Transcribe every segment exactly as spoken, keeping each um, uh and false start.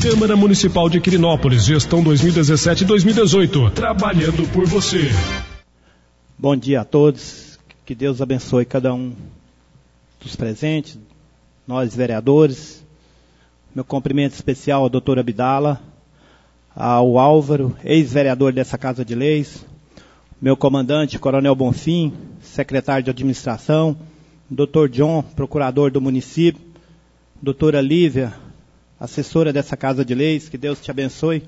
Câmara Municipal de Quirinópolis, gestão dois mil e dezessete a dois mil e dezoito, trabalhando por você. Bom dia a todos, que Deus abençoe cada um dos presentes, nós vereadores. Meu cumprimento especial ao doutor Abdala, ao Álvaro, ex-vereador dessa Casa de Leis, meu comandante, Coronel Bonfim, secretário de administração, doutor John, procurador do município, doutora Lívia, assessora dessa Casa de Leis, que Deus te abençoe.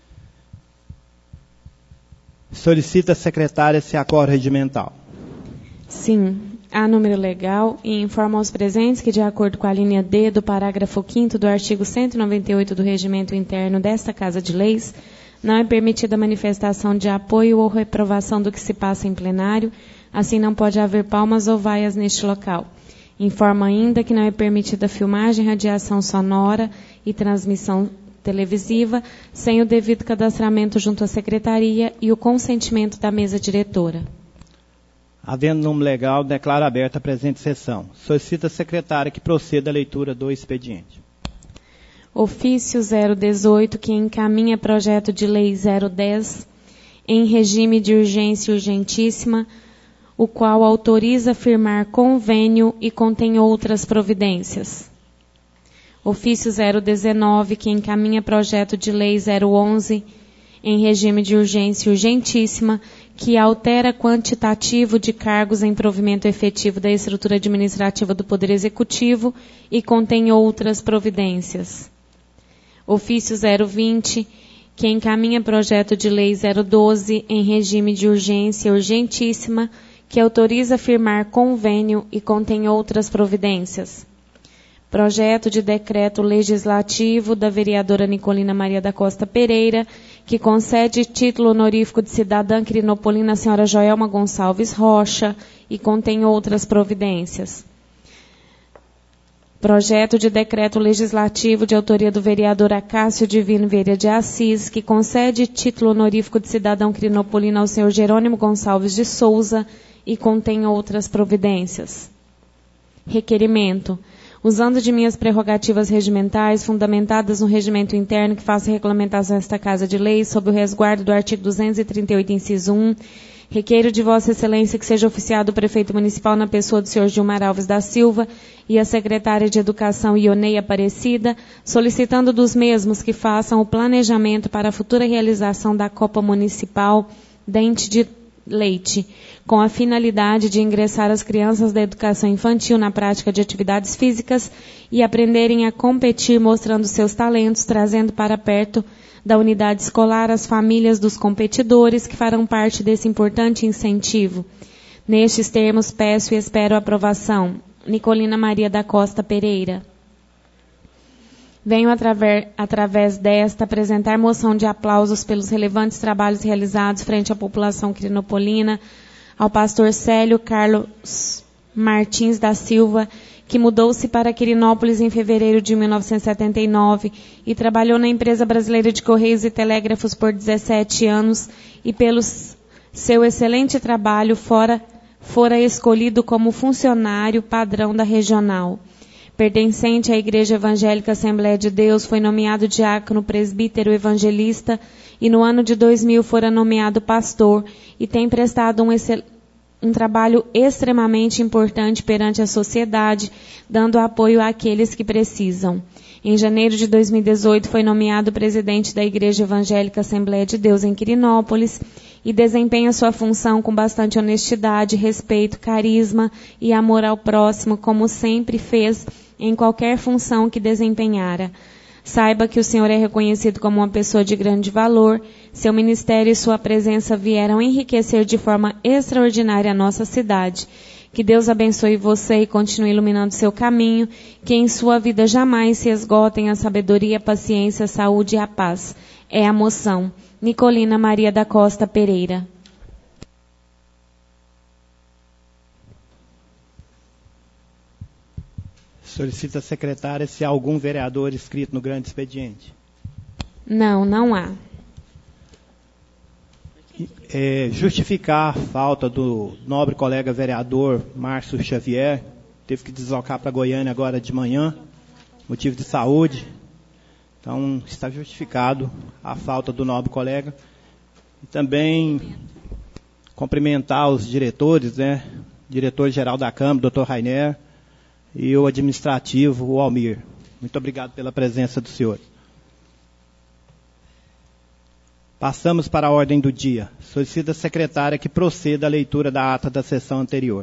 Solicita a secretária se acorda regimental. Sim, há número legal e informa aos presentes que, de acordo com a linha D do parágrafo quinto do artigo cento e noventa e oito do Regimento Interno desta Casa de Leis, não é permitida manifestação de apoio ou reprovação do que se passa em plenário, assim não pode haver palmas ou vaias neste local. Informa ainda que não é permitida filmagem, radiação sonora e transmissão televisiva sem o devido cadastramento junto à secretaria e o consentimento da mesa diretora. Havendo número legal, declaro aberta a presente sessão. Solicita a secretária que proceda à leitura do expediente. Ofício zero dezoito, que encaminha projeto de lei zero dez em regime de urgência urgentíssima, o qual autoriza firmar convênio e contém outras providências. Ofício zero dezenove, que encaminha projeto de lei zero onze em regime de urgência urgentíssima, que altera quantitativo de cargos em provimento efetivo da estrutura administrativa do Poder Executivo e contém outras providências. Ofício zero vinte, que encaminha projeto de lei zero doze em regime de urgência urgentíssima, que autoriza firmar convênio e contém outras providências. Projeto de decreto legislativo da vereadora Nicolina Maria da Costa Pereira, que concede título honorífico de cidadã quirinopolina à senhora Joelma Gonçalves Rocha e contém outras providências. Projeto de decreto legislativo de autoria do vereador Acácio Divino Vieira de Assis, que concede título honorífico de cidadão quirinopolina ao senhor Jerônimo Gonçalves de Souza e contém outras providências. Requerimento. Usando de minhas prerrogativas regimentais, fundamentadas no regimento interno que faço regulamentação desta Casa de Leis, sob o resguardo do artigo duzentos e trinta e oito, inciso um, requeiro de Vossa Excelência que seja oficiado o prefeito municipal na pessoa do senhor Gilmar Alves da Silva e a secretária de Educação Ionei Aparecida, solicitando dos mesmos que façam o planejamento para a futura realização da Copa Municipal Dente de Leite, com a finalidade de ingressar as crianças da educação infantil na prática de atividades físicas e aprenderem a competir mostrando seus talentos, trazendo para perto da unidade escolar as famílias dos competidores que farão parte desse importante incentivo. Nestes termos, peço e espero a aprovação. Nicolina Maria da Costa Pereira. Venho, atraver, através desta, apresentar moção de aplausos pelos relevantes trabalhos realizados frente à população quirinopolina, ao pastor Célio Carlos Martins da Silva, que mudou-se para Quirinópolis em fevereiro de mil novecentos e setenta e nove e trabalhou na empresa brasileira de Correios e Telégrafos por dezessete anos e pelo seu excelente trabalho fora, fora escolhido como funcionário padrão da regional. Pertencente à Igreja Evangélica Assembleia de Deus, foi nomeado diácono, presbítero, evangelista e no ano de dois mil fora nomeado pastor e tem prestado um, excel... um trabalho extremamente importante perante a sociedade, dando apoio àqueles que precisam. Em janeiro de dois mil e dezoito foi nomeado presidente da Igreja Evangélica Assembleia de Deus em Quirinópolis e desempenha sua função com bastante honestidade, respeito, carisma e amor ao próximo, como sempre fez em qualquer função que desempenhara. Saiba que o senhor é reconhecido como uma pessoa de grande valor, seu ministério e sua presença vieram enriquecer de forma extraordinária a nossa cidade. Que Deus abençoe você e continue iluminando seu caminho, que em sua vida jamais se esgotem a sabedoria, a paciência, a saúde e a paz. É a moção. Nicolina Maria da Costa Pereira. Solicita a secretária se há algum vereador inscrito no grande expediente. Não, não há. É, justificar a falta do nobre colega vereador Márcio Xavier, teve que deslocar para Goiânia agora de manhã, motivo de saúde. Então, está justificado a falta do nobre colega. E também cumprimentar os diretores, né? Diretor-geral da Câmara, doutor Rainer, e o administrativo, o Almir. Muito obrigado pela presença do senhor. Passamos para a ordem do dia. Solicita a secretária que proceda a leitura da ata da sessão anterior.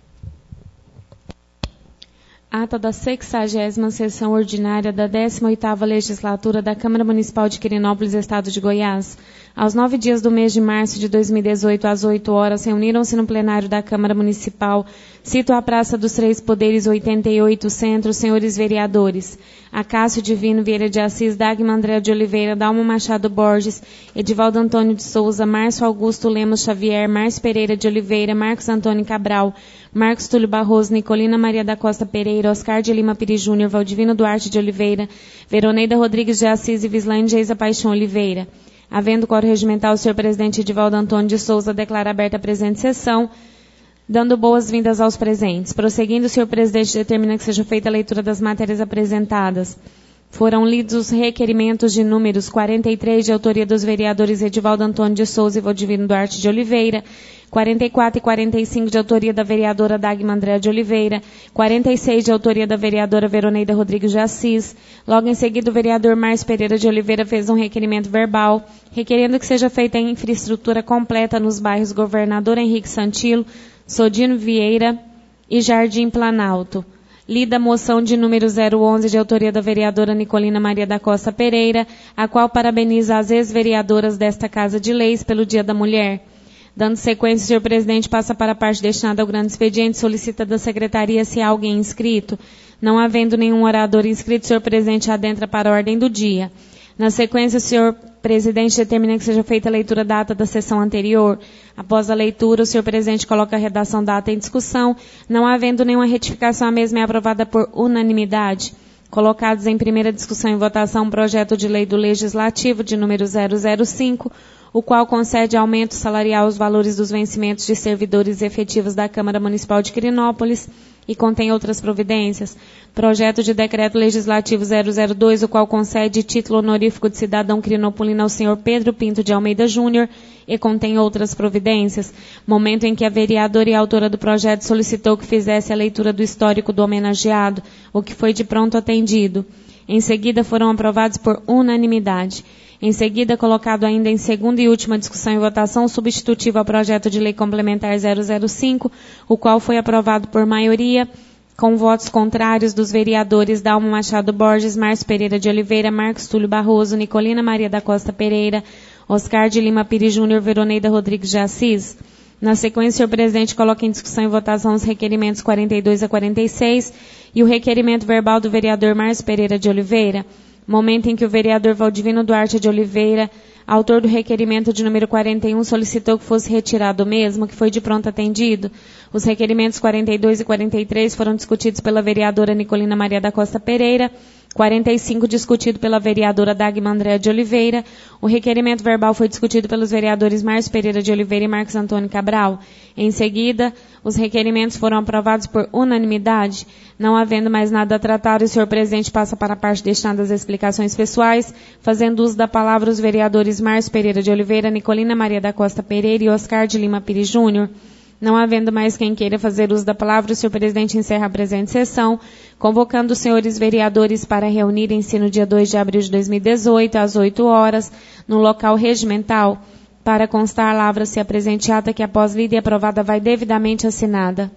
Ata da sexagésima sessão ordinária da décima oitava legislatura da Câmara Municipal de Quirinópolis, Estado de Goiás. Aos nove dias do mês de março de dois mil e dezoito, às oito horas, reuniram-se no plenário da Câmara Municipal, cito a Praça dos Três Poderes, oitenta e oito, Centro, senhores vereadores: Acácio Divino Vieira de Assis, Dagmar André de Oliveira, Dalma Machado Borges, Edivaldo Antônio de Souza, Márcio Augusto Lemos Xavier, Márcio Pereira de Oliveira, Marcos Antônio Cabral, Marcos Túlio Barroso, Nicolina Maria da Costa Pereira, Oscar de Lima Pires Júnior, Valdivino Duarte de Oliveira, Veroneida Rodrigues de Assis e Vislaine Geisa Paixão Oliveira. Havendo quórum regimental, o senhor presidente Edivaldo Antônio de Souza declara aberta a presente sessão, dando boas-vindas aos presentes. Prosseguindo, o senhor presidente determina que seja feita a leitura das matérias apresentadas. Foram lidos os requerimentos de números quarenta e três, de autoria dos vereadores Edivaldo Antônio de Souza e Valdivino Duarte de Oliveira, quarenta e quatro e quarenta e cinco, de autoria da vereadora Dagmar André de Oliveira, quarenta e seis, de autoria da vereadora Veroneida Rodrigues de Assis. Logo em seguida, o vereador Márcio Pereira de Oliveira fez um requerimento verbal, requerendo que seja feita a infraestrutura completa nos bairros Governador Henrique Santilo, Sodino Vieira e Jardim Planalto. Lida a moção de número zero onze, de autoria da vereadora Nicolina Maria da Costa Pereira, a qual parabeniza as ex-vereadoras desta Casa de Leis pelo Dia da Mulher. Dando sequência, o senhor presidente passa para a parte destinada ao grande expediente, solicita da secretaria se há alguém inscrito. Não havendo nenhum orador inscrito, o senhor presidente adentra para a ordem do dia. Na sequência, o senhor presidente determina que seja feita a leitura da ata da sessão anterior. Após a leitura, o senhor presidente coloca a redação da ata em discussão. Não havendo nenhuma retificação, a mesma é aprovada por unanimidade. Colocados em primeira discussão e votação, um projeto de lei do Legislativo de número zero zero cinco, o qual concede aumento salarial aos valores dos vencimentos de servidores efetivos da Câmara Municipal de Quirinópolis e contém outras providências. Projeto de decreto legislativo zero zero dois, o qual concede título honorífico de cidadão quirinopolino ao senhor Pedro Pinto de Almeida Júnior e contém outras providências. Momento em que a vereadora e autora do projeto solicitou que fizesse a leitura do histórico do homenageado, o que foi de pronto atendido. Em seguida, foram aprovados por unanimidade. Em seguida, colocado ainda em segunda e última discussão e votação, substitutivo ao projeto de lei complementar zero zero cinco, o qual foi aprovado por maioria, com votos contrários dos vereadores Dalma Machado Borges, Márcio Pereira de Oliveira, Marcos Túlio Barroso, Nicolina Maria da Costa Pereira, Oscar de Lima Pires Júnior, Veroneida Rodrigues de Assis. Na sequência, o senhor presidente coloca em discussão e votação os requerimentos quarenta e dois a quarenta e seis e o requerimento verbal do vereador Márcio Pereira de Oliveira. Momento em que o vereador Valdivino Duarte de Oliveira, autor do requerimento de número quarenta e um, solicitou que fosse retirado o mesmo, que foi de pronto atendido. Os requerimentos quarenta e dois e quarenta e três foram discutidos pela vereadora Nicolina Maria da Costa Pereira, quarenta e cinco discutido pela vereadora Dagmar André de Oliveira. O requerimento verbal foi discutido pelos vereadores Márcio Pereira de Oliveira e Marcos Antônio Cabral. Em seguida, os requerimentos foram aprovados por unanimidade. Não havendo mais nada a tratar, o senhor presidente passa para a parte destinada às explicações pessoais, fazendo uso da palavra os vereadores Márcio Pereira de Oliveira, Nicolina Maria da Costa Pereira e Oscar de Lima Pires Júnior. Não havendo mais quem queira fazer uso da palavra, o senhor presidente encerra a presente sessão, convocando os senhores vereadores para reunirem-se no dia dois de abril de dois mil e dezoito, às oito horas, no local regimental. Para constar, lavra-se a presente ata que, após lida e aprovada, vai devidamente assinada.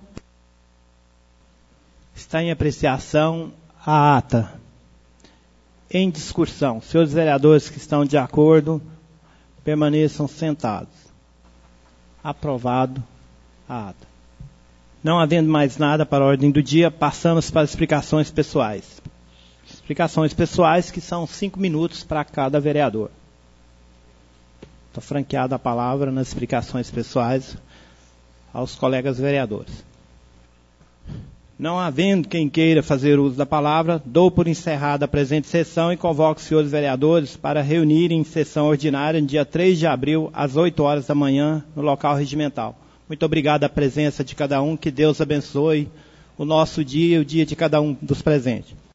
Está em apreciação a ata. Em discussão, senhores vereadores que estão de acordo, permaneçam sentados. Aprovado a ata. Não havendo mais nada para a ordem do dia, passamos para explicações pessoais. Explicações pessoais que são cinco minutos para cada vereador. Está franqueada a palavra nas explicações pessoais aos colegas vereadores. Não havendo quem queira fazer uso da palavra, dou por encerrada a presente sessão e convoco os senhores vereadores para reunirem em sessão ordinária no dia três de abril, às oito horas da manhã, no local regimental. Muito obrigado à presença de cada um, que Deus abençoe o nosso dia e o dia de cada um dos presentes.